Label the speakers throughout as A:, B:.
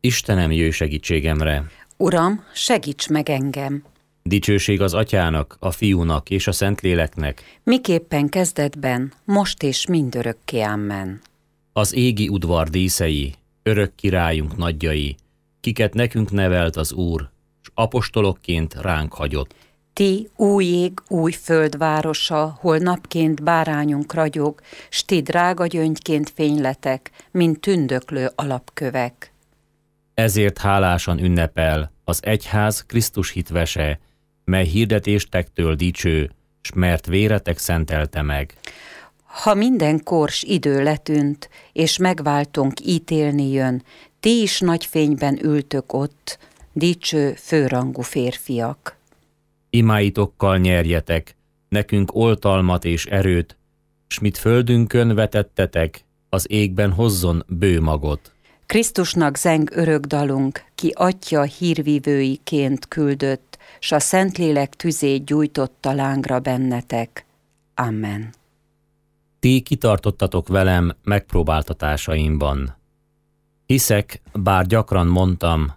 A: Istenem, jöjj segítségemre!
B: Uram, segíts meg engem!
A: Dicsőség az Atyának, a Fiúnak és a Szentléleknek,
B: Miképpen kezdetben, most és mindörökké. Amen.
A: az égi udvar díszei, örök királyunk nagyjai, kiket nekünk nevelt az Úr, s apostolokként ránk hagyott.
B: Ti, új ég, új föld városa, hol napként bárányunk ragyog, s ti drága gyöngyként fényletek, mint tündöklő alapkövek.
A: Ezért hálásan ünnepel az egyház Krisztus hitvese, mely hirdetéstektől dicső, s mert véretek szentelte meg.
B: Ha minden kors idő letűnt, és megváltunk ítélni jön, ti is nagy fényben ültök ott, dicső, főrangú férfiak.
A: Imáitokkal nyerjetek, nekünk oltalmat és erőt, s mit földünkön vetettetek, az égben hozzon bő magot.
B: Krisztusnak zeng örök dalunk, ki Atya hírvivőiként küldött, s a Szentlélek tüzét gyújtotta lángra bennetek. Amen.
A: Ti kitartottatok velem megpróbáltatásaimban. Hiszek, bár gyakran mondtam,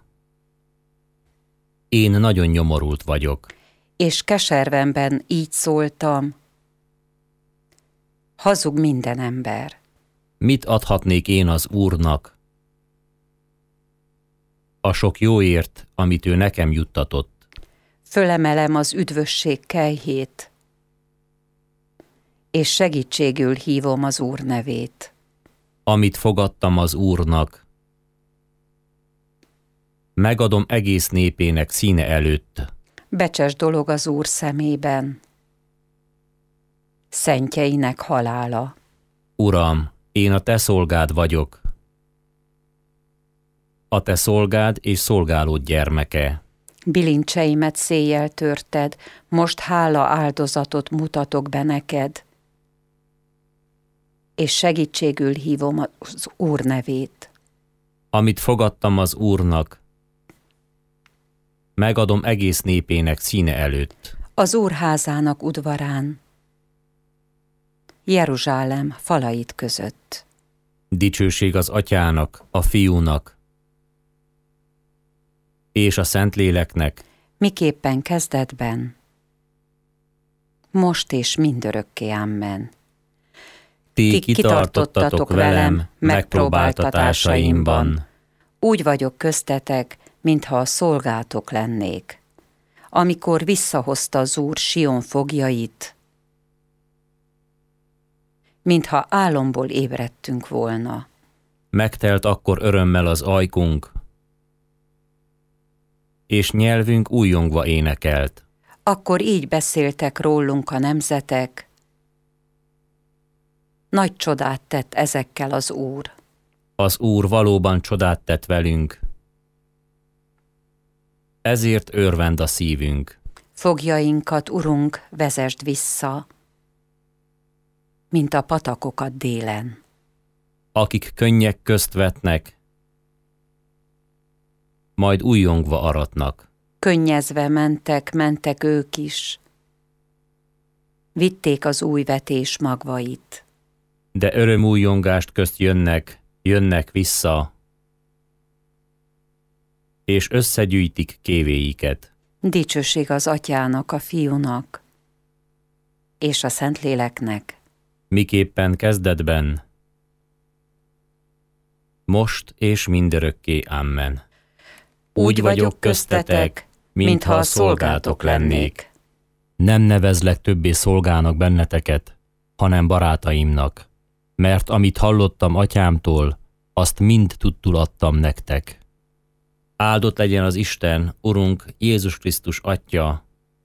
A: én nagyon nyomorult vagyok.
B: És keservemben így szóltam, hazug minden ember.
A: Mit adhatnék én az Úrnak? A sok jóért, amit ő nekem juttatott.
B: Fölemelem az üdvösség kelyhét, és segítségül hívom az Úr nevét.
A: Amit fogadtam az Úrnak, megadom egész népének színe előtt.
B: Becses dolog az Úr szemében, szentjeinek halála.
A: Uram, én a te szolgád vagyok, a te szolgád és szolgálód gyermeke.
B: Bilincseimet széjjel törted, most hála áldozatot mutatok be neked, és segítségül hívom az Úr nevét.
A: Amit fogadtam az Úrnak, megadom egész népének színe előtt.
B: Az Úr házának udvarán, Jeruzsálem falait között.
A: Dicsőség az Atyának, a Fiúnak és a Szentléleknek,
B: Miképpen kezdetben, most és mindörökké. Amen.
A: ti kitartottatok velem megpróbáltatásaimban.
B: Úgy vagyok köztetek, mintha a szolgátok lennék. Amikor visszahozta az Úr Sion foglyait, mintha álomból ébredtünk volna.
A: Megtelt akkor örömmel az ajkunk, és nyelvünk újjongva énekelt.
B: Akkor így beszéltek rólunk a nemzetek, nagy csodát tett ezekkel az Úr.
A: Az Úr valóban csodát tett velünk, ezért örvend a szívünk.
B: Fogjainkat, Urunk, vezesd vissza, mint a patakokat délen.
A: Akik könnyek közt vetnek, majd újjongva aratnak.
B: Könnyezve mentek ők is, vitték az új vetés magvait.
A: De örömújjongást közt jönnek vissza, és összegyűjtik kévéiket.
B: Dicsőség az Atyának, a Fiúnak és a Szentléleknek.
A: Miképpen kezdetben, most és mindörökké. Amen. Úgy vagyok köztetek, mintha a szolgátok lennék. Nem nevezlek többé szolgának benneteket, hanem barátaimnak, mert amit hallottam Atyámtól, azt mind tudtul adtam nektek. Áldott legyen az Isten, Urunk, Jézus Krisztus Atya,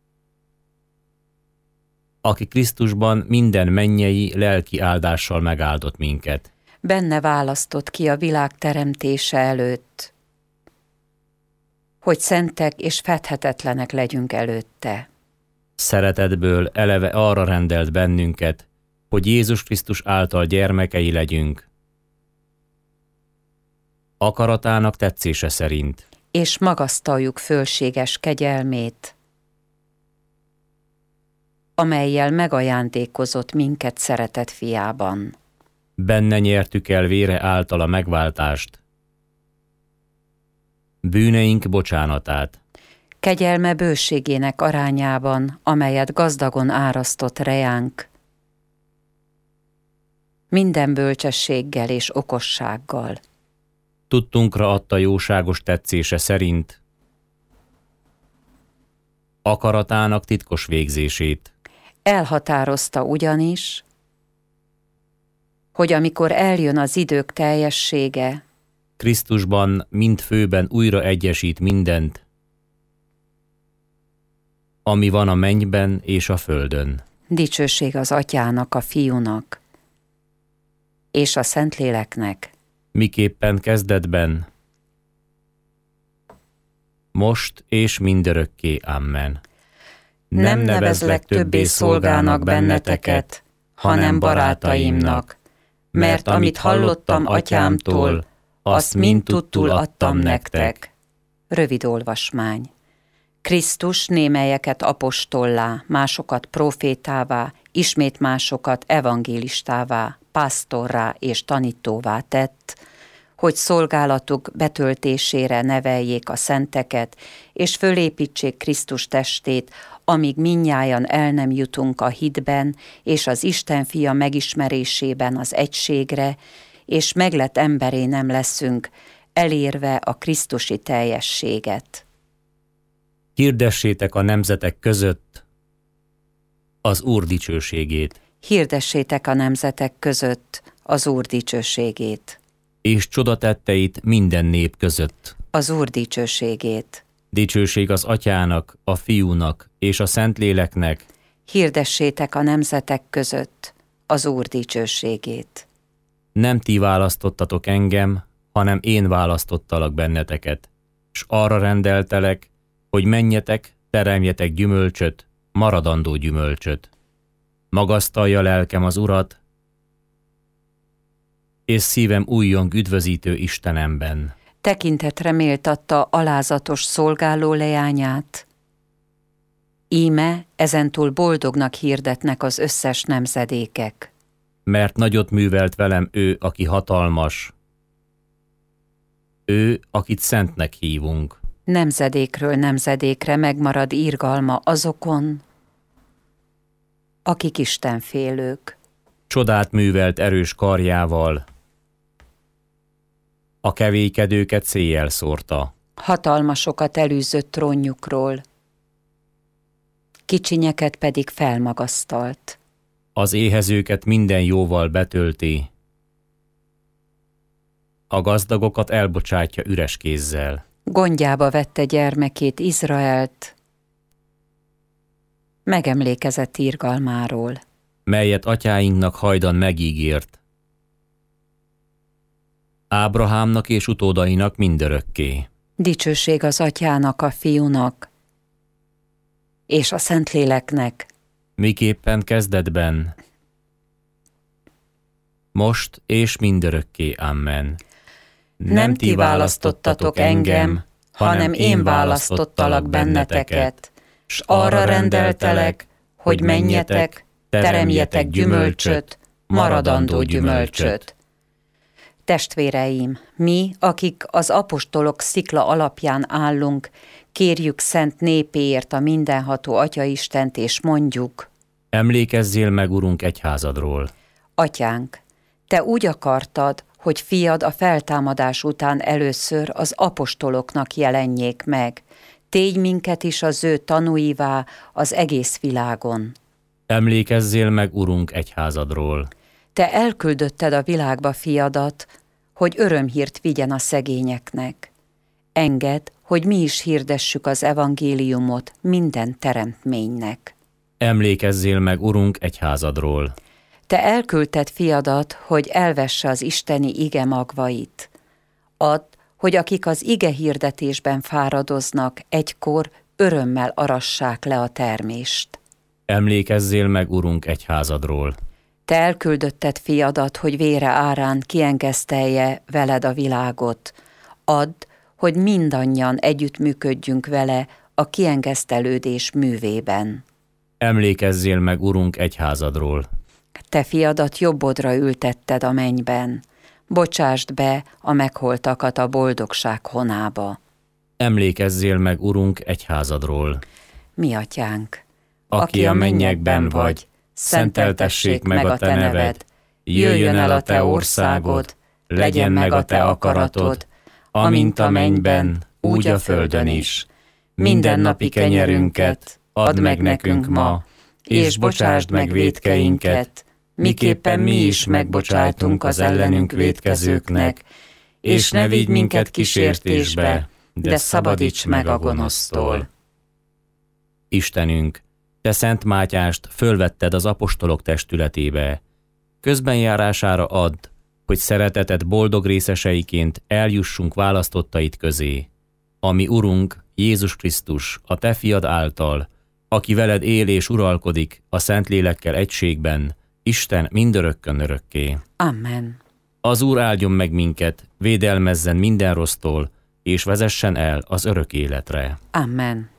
A: aki Krisztusban minden mennyei lelki áldással megáldott minket.
B: Benne választott ki a világ teremtése előtt, hogy szentek és fedhetetlenek legyünk előtte.
A: Szeretetből eleve arra rendelt bennünket, hogy Jézus Krisztus által gyermekei legyünk, akaratának tetszése szerint.
B: És magasztaljuk fölséges kegyelmét, amellyel megajándékozott minket szeretett fiában.
A: Benne nyertük el vére által a megváltást, bűneink bocsánatát,
B: kegyelme bőségének arányában, amelyet gazdagon árasztott rejánk, minden bölcsességgel és okossággal.
A: tudtunkra adta jóságos tetszése szerint, akaratának titkos végzését.
B: Elhatározta ugyanis, hogy amikor eljön az idők teljessége,
A: Krisztusban mind főben újra egyesít mindent, ami van a mennyben és a földön.
B: dicsőség az Atyának, a Fiúnak és a Szentléleknek,
A: Miképpen kezdetben, most és mindörökké. Amen.
B: nem nevezlek többé szolgának benneteket, hanem barátaimnak, mert amit hallottam Atyámtól, azt mind tudtul adtam nektek. Rövid olvasmány. Krisztus némelyeket apostollá, másokat profétává, ismét másokat evangélistává, pásztorrá és tanítóvá tett, hogy szolgálatuk betöltésére neveljék a szenteket, és fölépítsék Krisztus testét, amíg mindnyájan el nem jutunk a hitben és az Isten fia megismerésében az egységre, és meglett emberé nem leszünk, elérve a krisztusi teljességet.
A: Hirdessétek a nemzetek között az Úr dicsőségét,
B: Hirdessétek a nemzetek között az Úr dicsőségét.
A: és csodatetteit minden nép között.
B: Az Úr dicsőségét.
A: Dicsőség az Atyának, a Fiúnak és a Szentléleknek,
B: Hirdessétek a nemzetek között az Úr dicsőségét.
A: nem ti választottatok engem, hanem én választottalak benneteket, s arra rendeltelek, hogy menjetek, teremjetek gyümölcsöt, maradandó gyümölcsöt. Magasztalja lelkem az Urat, és szívem újjong üdvözítő Istenemben.
B: Tekintetre méltatta alázatos szolgáló leányát. Íme ezentúl boldognak hirdetnek az összes nemzedékek.
A: Mert nagyot művelt velem ő, aki hatalmas, ő, akit szentnek hívunk.
B: Nemzedékről nemzedékre megmarad irgalma azokon, akik istenfélők.
A: Csodát művelt erős karjával, a kevélykedőket széjjel szórta.
B: Hatalmasokat elűzött trónjukról, kicsinyeket pedig felmagasztalt.
A: Az éhezőket minden jóval betölti, a gazdagokat elbocsátja üres kézzel.
B: Gondjába vette gyermekét, Izraelt, megemlékezett irgalmáról.
A: Melyet atyáinknak hajdan megígért, Ábrahámnak és utódainak mindörökké.
B: Dicsőség az Atyának, a Fiúnak és a Szentléleknek,
A: Miképpen kezdetben, most és mindörökké. Amen.
B: nem ti választottatok engem, hanem én választottalak benneteket, s arra rendeltelek, hogy menjetek, teremjetek gyümölcsöt, maradandó gyümölcsöt. Testvéreim, mi, akik az apostolok szikla alapján állunk, kérjük szent népéért a mindenható Atyaistent, és mondjuk:
A: Emlékezzél meg, Urunk, egyházadról.
B: Atyánk, te úgy akartad, hogy fiad a feltámadás után először az apostoloknak jelenjék meg. Tégy minket is az ő tanúivá az egész világon.
A: Emlékezzél meg, Urunk, egyházadról.
B: Te elküldötted a világba fiadat, hogy örömhírt vigyen a szegényeknek. Engedd, hogy mi is hirdessük az evangéliumot minden teremtménynek.
A: Emlékezzél meg, Urunk, egyházadról.
B: Te elküldted fiadat, hogy elvesse az isteni ige magvait. Add, hogy akik az ige hirdetésben fáradoznak, egykor örömmel arassák le a termést.
A: Emlékezzél meg, Urunk, egyházadról.
B: Te elküldötted fiadat, hogy vére árán kiengesztelje veled a világot. Add, hogy mindannyian együttműködjünk vele a kiengesztelődés művében.
A: Emlékezzél meg, Urunk, egyházadról.
B: Te fiadat jobbodra ültetted a mennyben. Bocsásd be a megholtakat a boldogság honába.
A: Emlékezzél meg, Urunk, egyházadról.
B: Mi atyánk,
A: Aki a mennyekben vagy, szenteltessék meg a te neved, jöjjön el a te országod, legyen meg a te akaratod, amint a mennyben, úgy a földön is. Mindennapi kenyerünket add meg nekünk ma, és bocsásd meg vétkeinket, miképpen mi is megbocsájtunk az ellenünk vétkezőknek, és ne vigy minket kísértésbe, de szabadíts meg a gonosztól. Istenünk, te Szent Mátyást fölvetted az apostolok testületébe. Közbenjárására add, hogy szereteted boldog részeseiként eljussunk választottait közé. Ami Urunk, Jézus Krisztus, a te fiad által, aki veled él és uralkodik a Szentlélekkel egységben, Isten mindörökkön örökké.
B: Amen.
A: Az Úr áldjon meg minket, védelmezzen minden rossztól, és vezessen el az örök életre.
B: Amen.